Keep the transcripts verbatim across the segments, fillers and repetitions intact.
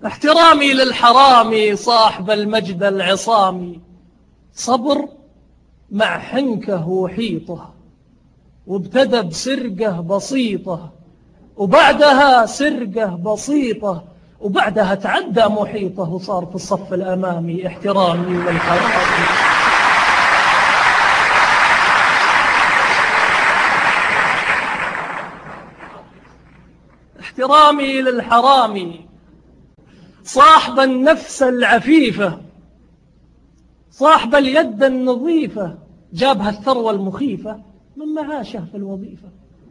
احترامي للحرامي صاحب المجد العصامي، صبر مع حنكه وحيطه، وابتدى بسرقة بسيطة وبعدها سرقة بسيطة وبعدها تعدى محيطه وصار في الصف الأمامي. احترامي للحرامي. احترامي للحرامي صاحب النفس العفيفة، صاحب اليد النظيفة، جابها الثروة المخيفة من معاشه في الوظيفة.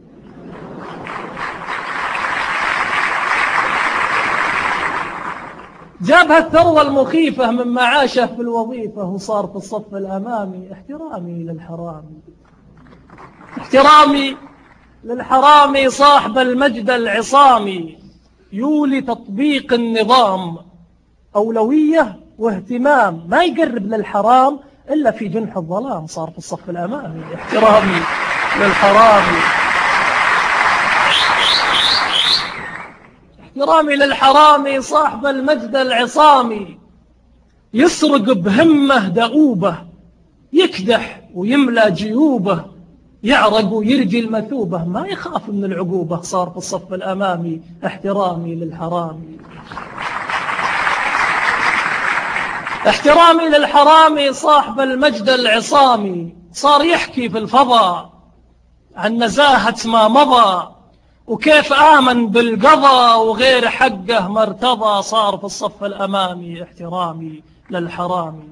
جابها الثروة المخيفة من معاشه في الوظيفة وصار في الصف الأمامي. احترامي للحرامي. احترامي للحرامي صاحب المجد العصامي، يولي تطبيق النظام أولوية واهتمام، ما يقرب للحرام إلا في جنح الظلام، صار في الصف الأمامي. احترامي للحرامي. احترامي للحرامي صاحب المجد العصامي، يسرق بهمة دؤوبة، يكدح ويملى جيوبه، يعرق ويرجي المثوبة، ما يخاف من العقوبة، صار في الصف الأمامي. احترامي للحرامي. احترامي للحرامي صاحب المجد العصامي، صار يحكي في الفضاء عن نزاهة ما مضى وكيف آمن بالقضاء وغير حقه ما ارتضى، صار في الصف الأمامي. احترامي للحرامي.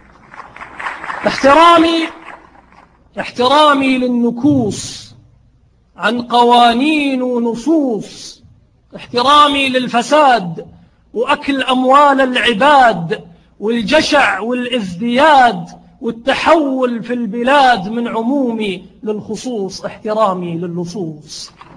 احترامي احترامي للنكوص عن قوانين ونصوص، احترامي للفساد وأكل أموال العباد والجشع والازدياد والتحول في البلاد من عمومي للخصوص. احترامي للنصوص.